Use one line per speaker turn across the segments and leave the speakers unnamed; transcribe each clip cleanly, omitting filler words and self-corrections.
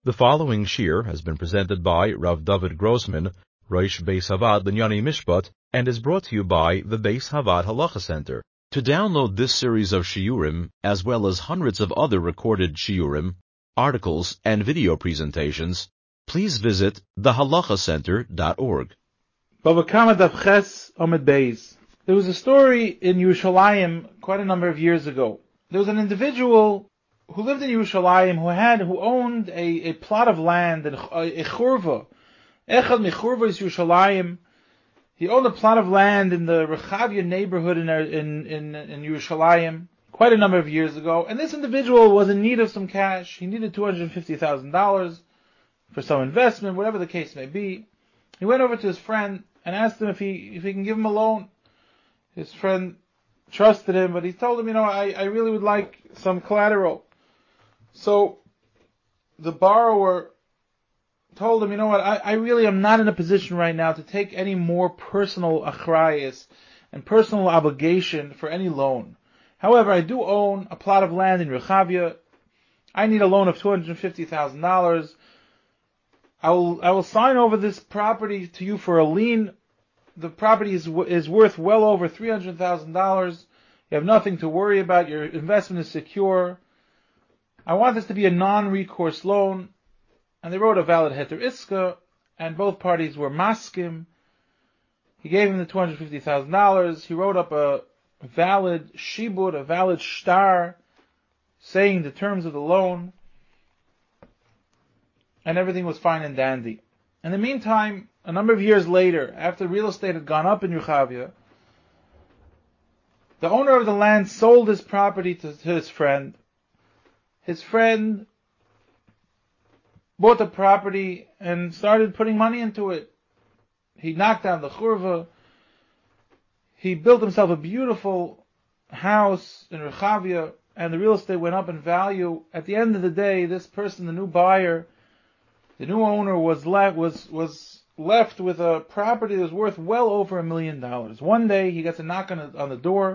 The following shir has been presented by Rav David Grossman, Rosh Beis Havad Linyani Mishpat, and is brought to you by the Beis Havad Halacha Center. To download this series of shiurim, as well as hundreds of other recorded shiurim, articles, and video presentations, please visit thehalachacenter.org.
Bava Kama Daf Ches Amud Beis. There was a story in Yerushalayim quite a number of years ago. There was an individual who lived in Yerushalayim who owned a plot of land in a churva. Echad mechurva is Yerushalayim. He owned a plot of land in the Rechavia neighborhood in Yerushalayim quite a number of years ago, and this individual was in need of some cash. He needed $250,000 for some investment, whatever the case may be. He went over to his friend and asked him if he can give him a loan. His friend trusted him, but he told him, I really would like some collateral. So the borrower told him, I really am not in a position right now to take any more personal achrayas and personal obligation for any loan. However, I do own a plot of land in Rechavia. I need a loan of $250,000. I will sign over this property to you for a lien. The property is worth well over $300,000. You have nothing to worry about. Your investment is secure. I want this to be a non-recourse loan. And they wrote a valid heter iska, and both parties were maskim. He gave him the $250,000. He wrote up a valid shibud, a valid shtar, saying the terms of the loan, and everything was fine and dandy. In the meantime, a number of years later, after real estate had gone up in Rechavia, the owner of the land sold his property to his friend. His friend bought the property and started putting money into it. He knocked down the churva. He built himself a beautiful house in Rechavia, and the real estate went up in value. At the end of the day, this person, the new buyer, the new owner, was left with a property that was worth well over $1 million. One day, he gets a knock on the door,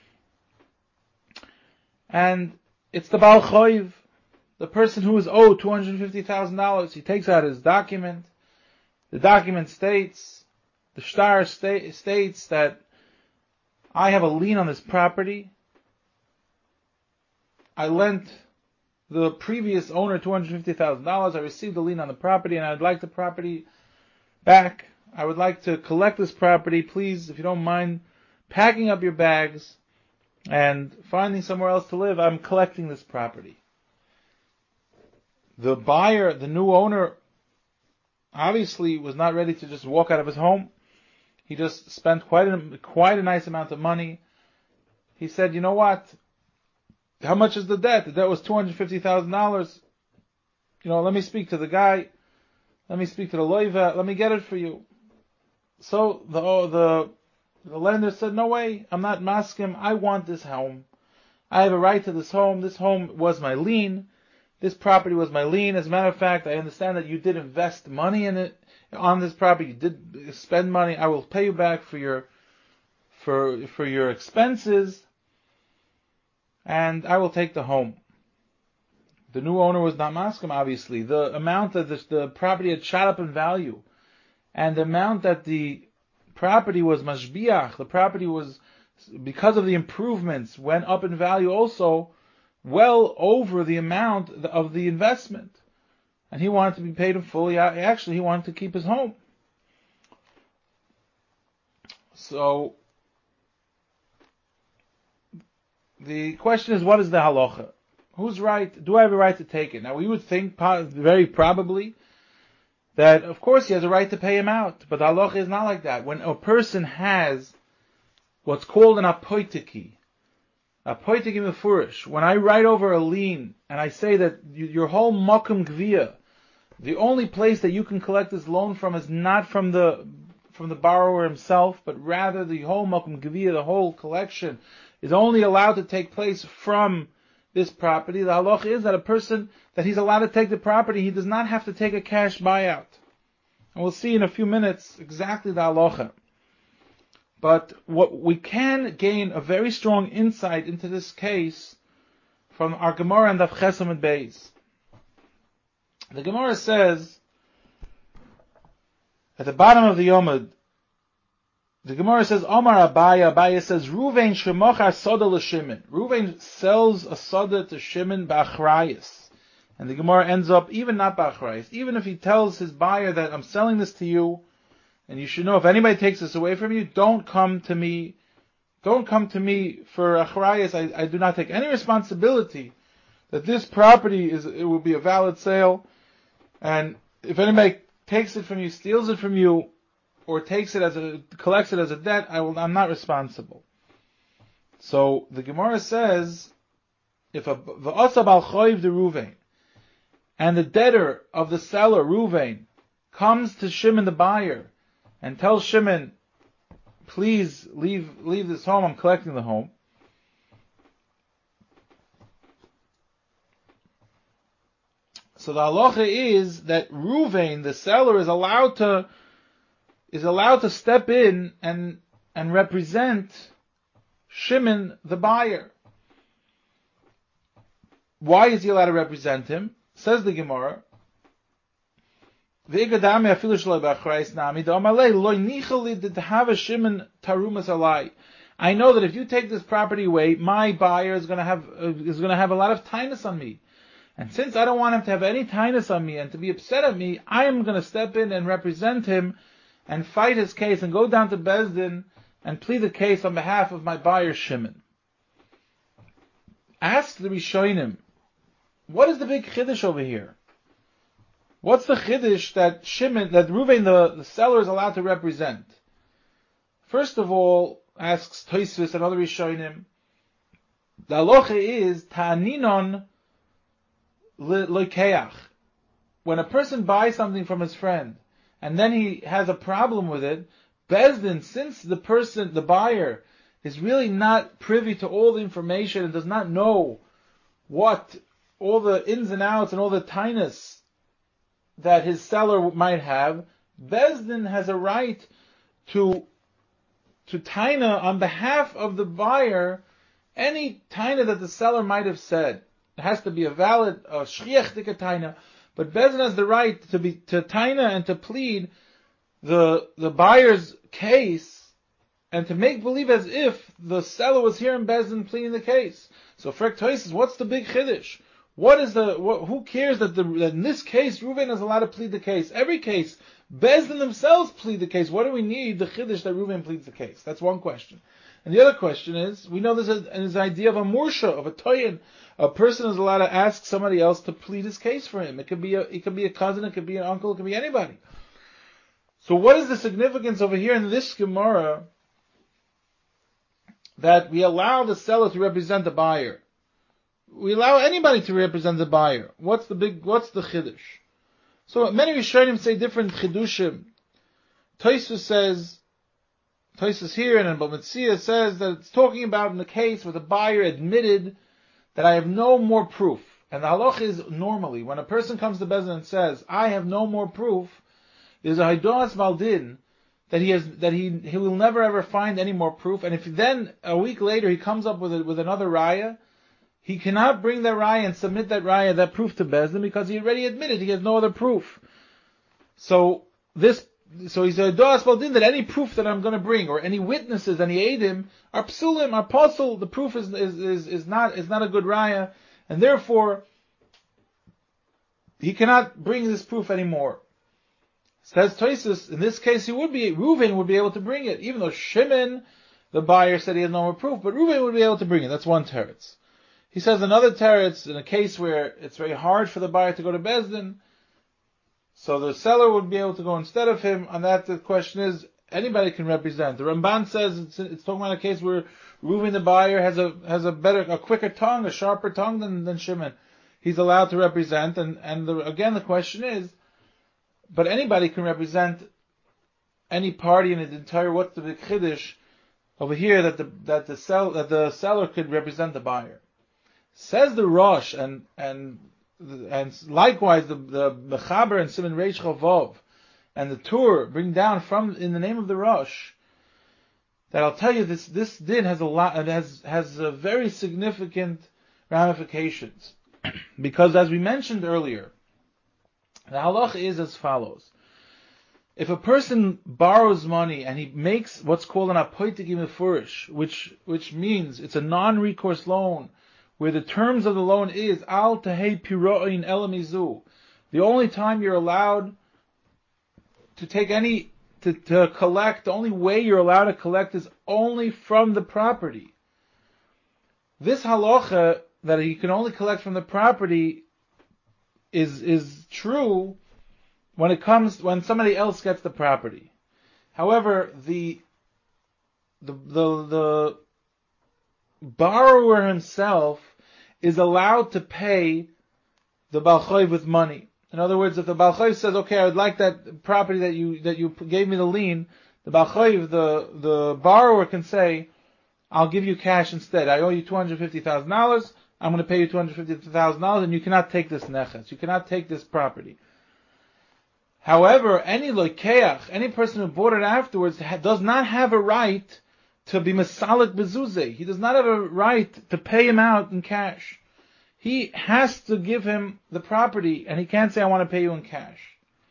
and it's the Baal Choiv, the person who is owed $250,000. He takes out his document. The document states, the shtar states that I have a lien on this property. I lent the previous owner $250,000. I received a lien on the property, and I'd like the property back. I would like to collect this property. Please, if you don't mind, packing up your bags and finding somewhere else to live. I'm collecting this property. The buyer, the new owner, obviously was not ready to just walk out of his home. He just spent quite a nice amount of money. He said, you know what? How much is the debt? The debt was $250,000. Let me speak to the guy. Let me speak to the loiva. Let me get it for you. So the lender said, no way. I'm not maskim. I want this home. I have a right to this home. This home was my lien. This property was my lien. As a matter of fact, I understand that you did invest money in it, on this property. You did spend money. I will pay you back for your expenses, and I will take the home. The new owner was not maskim, obviously. The amount that the property had shot up in value, and the amount that the property was mashbiach, the property was, because of the improvements, went up in value also, well over the amount of the investment. And he wanted to be paid in full. Actually, he wanted to keep his home. So, the question is, what is the halacha? Who's right? Do I have a right to take it? Now, we would think very probably that, of course, he has a right to pay him out. But the halacha is not like that. When a person has what's called an apoitiki mefurish, when I write over a lien and I say that your whole makom gvia, the only place that you can collect this loan from is not from the borrower himself, but rather the whole makom gvia, the whole collection, is only allowed to take place from this property. The halacha is that a person, that he's allowed to take the property, he does not have to take a cash buyout. And we'll see in a few minutes exactly the halacha. But what we can gain a very strong insight into this case from our Gemara and Daf Ches Amud Beis. The Gemara says, at the bottom of the Yomud, the Gemara says, Omar Abaya, Abaya says, Ruvain shemochar soda l'Shimon. Ruvain sells a soda to Shimon ba'achrayis. And the Gemara ends up, even not ba'achrayis, even if he tells his buyer that I'm selling this to you, and you should know if anybody takes this away from you, don't come to me for achrayis. I do not take any responsibility that this property it will be a valid sale, and if anybody takes it from you, steals it from you, or collects it as a debt, I'm not responsible. So the Gemara says, if v'asa bal choiv de Ruvain, and the debtor of the seller, Ruvain, comes to Shimon the buyer, and tells Shimon, please leave this home, I'm collecting the home. So the halacha is that Ruvain, the seller, is allowed to step in and represent Shimon the buyer. Why is he allowed to represent him? Says the Gemara, I know that if you take this property away, my buyer is going to have a lot of tinus on me. And since I don't want him to have any tinus on me and to be upset at me, I am going to step in and represent him and fight his case and go down to Beis Din and plead the case on behalf of my buyer Shimon. Ask the Rishonim, what is the big chiddush over here? What's the chiddush that Ruvain, the seller, is allowed to represent? First of all, asks Tosfos and other Rishonim, the halacha is ta'aninon loikeach. When a person buys something from his friend, and then he has a problem with it, Beis Din, since the buyer, is really not privy to all the information and does not know what all the ins and outs and all the tinus that his seller might have, Beis Din has a right to taina on behalf of the buyer any taina that the seller might have said. It has to be a valid shchiach dika taina, but Beis Din has the right to taina and to plead the buyer's case and to make believe as if the seller was here in Beis Din pleading the case. So Frek Tosfos, what's the big chiddush? Who cares that in this case Ruvain is allowed to plead the case? Every case, Beis Din themselves plead the case. What do we need the chiddush that Ruvain pleads the case? That's one question. And the other question is, we know this is an idea of a mursha, of a toyin. A person is allowed to ask somebody else to plead his case for him. It could be a cousin, it could be an uncle, it could be anybody. So what is the significance over here in this Gemara that we allow the seller to represent the buyer? We allow anybody to represent the buyer. What's the chiddush? So many Rishonim say different chidushim. Tosfos here and in Bamitzia says that it's talking about in the case where the buyer admitted that I have no more proof. And the halach is normally, when a person comes to Beis Din and says, I have no more proof, there's a haidoas baldin that he will never ever find any more proof. And if then a week later he comes up with another raya, he cannot bring that raya and submit that proof to Beis Din because he already admitted he has no other proof. So he's a doas baldin that any proof that I'm going to bring or any witnesses, any eidim are psulim, are pasul. The proof is not a good raya, and therefore he cannot bring this proof anymore. Says Tosfos, in this case Ruvain would be able to bring it, even though Shimon, the buyer, said he had no more proof, but Ruvain would be able to bring it. That's one teretz. He says another teretz, in a case where it's very hard for the buyer to go to Beis Din, so the seller would be able to go instead of him. On that, the question is, anybody can represent. The Ramban says it's talking about a case where Ruvain the buyer has a quicker tongue, a sharper tongue than Shimon. He's allowed to represent, again the question is, but anybody can represent any party in the entire. What's the big chiddush over here that the seller could represent the buyer? Says the Rosh and likewise the Mechaber and Siman Reish Chavov and the Tur bring down from in the name of the Rosh that I'll tell you this din has a very significant ramifications because as we mentioned earlier, The halacha is as follows. If a person borrows money and he makes what's called an apoitiki mefurish, which means it's a non-recourse loan, where the terms of the loan is al tehei piroin elamizu, the only time you're allowed to take to collect, the only way you're allowed to collect is only from the property. This halacha that you can only collect from the property is true when somebody else gets the property. However, the borrower himself is allowed to pay the Baal Chayv with money. In other words, if the Baal Chayv says, okay, I would like that property that you gave me the lien, the Baal Chayv, the borrower can say, I'll give you cash instead. I owe you $250,000. I'm going to pay you $250,000, and you cannot take this neches. You cannot take this property. However, any loikeach, any person who bought it afterwards, does not have a right to be mesalik bezuzeh. He does not have a right to pay him out in cash. He has to give him the property, and he can't say, I want to pay you in cash.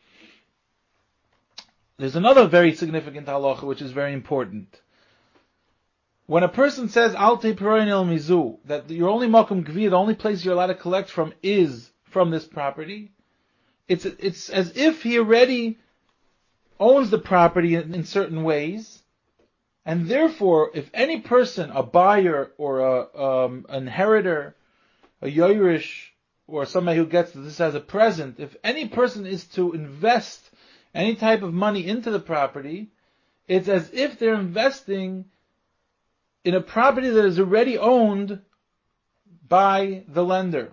There's another very significant halacha, which is very important. When a person says, Al te piroin el mizu, that your only makom gviyah, the only place you're allowed to collect from is from this property, it's as if he already owns the property in certain ways, and therefore, if any person, a buyer or an inheritor, a yoirish, or somebody who gets this as a present, if any person is to invest any type of money into the property, it's as if they're investing in a property that is already owned by the lender.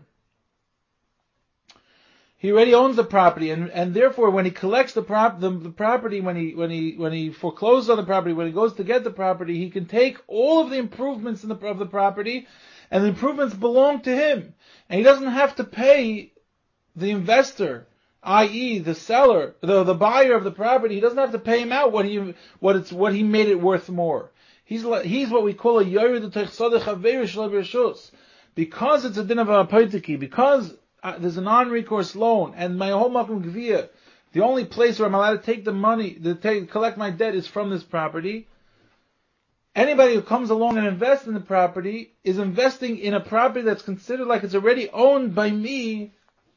He already owns the property, and therefore, when he collects the property, when he forecloses on the property, when he goes to get the property, he can take all of the improvements of the property, and the improvements belong to him, and he doesn't have to pay the investor, i.e., the seller, the buyer of the property. He doesn't have to pay him out what he made it worth more. He's what we call a yored techsadeh chaverish lebershus, because it's a din of a apoitiki, because there's a non-recourse loan, and my whole makom gviyah, the only place where I'm allowed to take the money, collect my debt, is from this property. Anybody who comes along and invests in the property is investing in a property that's considered like it's already owned by me,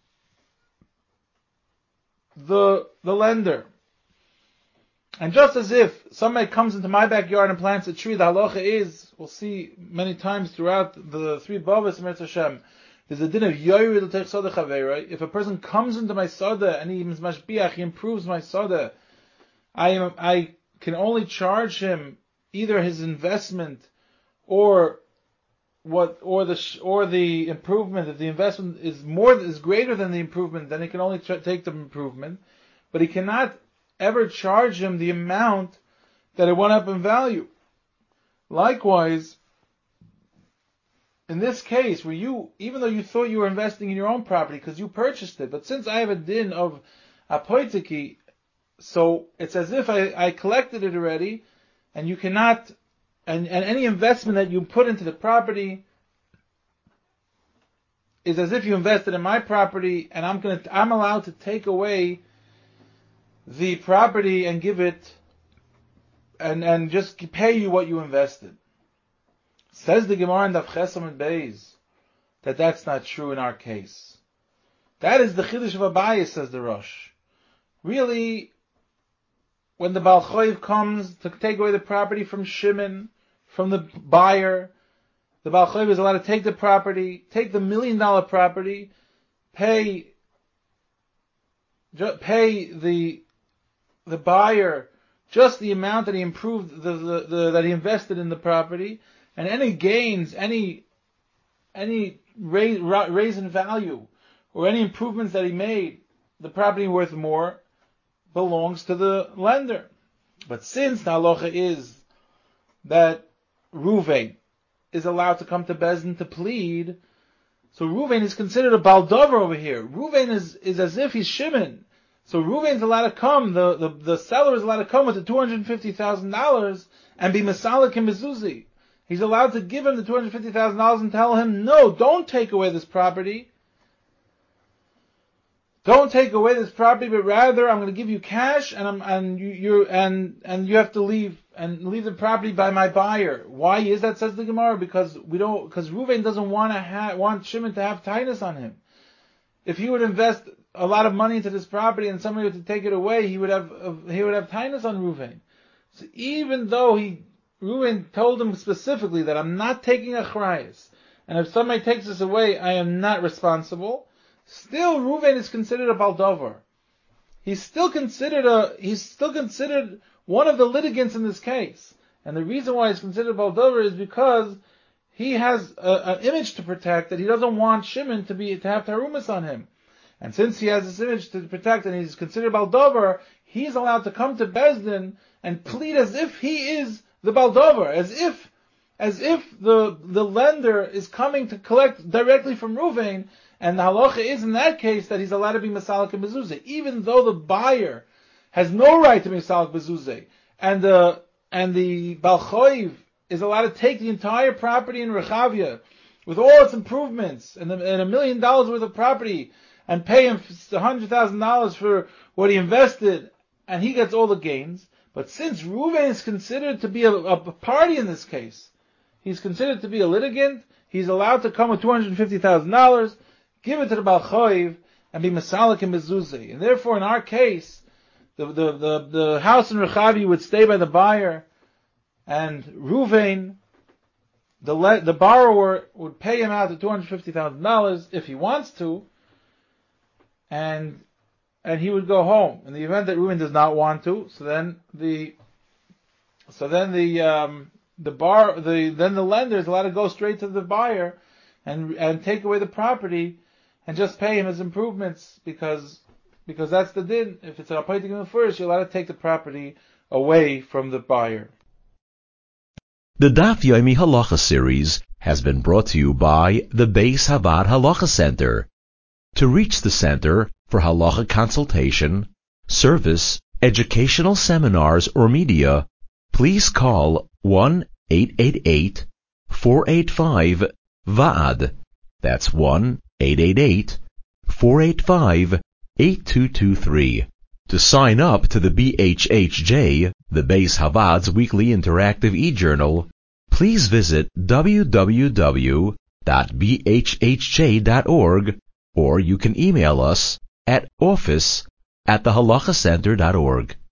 the lender. And just as if somebody comes into my backyard and plants a tree, the halacha is, we'll see many times throughout the three bavos, Eretz Hashem, there's a din of yored l'tech-sadeh chaveroi. If a person comes into my sadeh and he is mashbiach, he improves my sadeh, I can only charge him either his investment or the improvement. If the investment is greater than the improvement, then he can only take the improvement, but he cannot ever charge him the amount that it went up in value. Likewise, in this case, where even though you thought you were investing in your own property because you purchased it, but since I have a din of apoitiki, so it's as if I collected it already, and you cannot, and any investment that you put into the property is as if you invested in my property, and I'm allowed to take away the property and give it, and just pay you what you invested. Says the Gemara in Daf Chesam and Beis that that's not true in our case. That is the Chiddush of Abaye, says the Rosh. Really, when the Baal Chayv comes to take away the property from Shimon, from the buyer, the Baal Chayv is allowed to take the property, take the $1 million property, pay the buyer just the amount that he improved, that he invested in the property, and any gains, any raise in value, or any improvements that he made, the property worth more, belongs to the lender. But since the halacha is that Ruvain is allowed to come to Bezdin to plead, so Ruvain is considered a baldover over here. Ruvain is as if he's Shimon. So Ruvain's allowed to come, the seller is allowed to come with the $250,000 and be Masalik and Mezuzah. He's allowed to give him the $250,000 and tell him, no, don't take away this property. don't take away this property, but rather I'm going to give you cash, and you have to leave the property by my buyer. Why is that? Says the Gemara, because Reuven doesn't want Shimon to have tightness on him. If he would invest a lot of money into this property and somebody were to take it away, he would have tightness on Reuven. So even though Reuven told him specifically that I'm not taking achrayus, and if somebody takes this away, I am not responsible. Still, Reuven is considered a baldover. He's still considered one of the litigants in this case. And the reason why he's considered a baldover is because he has an image to protect that he doesn't want Shimon to have tarumas on him. And since he has this image to protect and he's considered baldover, he's allowed to come to Beis Din and plead as if he is the baldover, as if the lender is coming to collect directly from Reuven. And the halacha is in that case that he's allowed to be Masalik and Mezuzah, even though the buyer has no right to be Masalik Mezuzah, and the Bal Choiv is allowed to take the entire property in Rechavia with all its improvements and $1 million worth of property and pay him $100,000 for what he invested, and he gets all the gains. But since Reuven is considered to be a party in this case, he's considered to be a litigant, he's allowed to come with $250,000, give it to the Bal Choiv, and be Masalik and Mezuzah. And therefore, in our case, the house in Rechavi would stay by the buyer, and Reuven, the borrower, would pay him out the $250,000 if he wants to, and he would go home. In the event that Reuven does not want to, then the lender is allowed to go straight to the buyer and take away the property and just pay him his improvements, because that's the din. If it's an appointing first, you're allowed to take the property away from the buyer.
The Daf Yomi Halacha series has been brought to you by the Beis Havad Halacha Center. To reach the center for halacha consultation, service, educational seminars, or media, please call 1-888-485-VAAD. That's 1-888-485-8223. To sign up to the BHHJ, the Beis Havad's weekly interactive e-journal, please visit www.bhhj.org, or you can email us at office@thehalachacenter.org.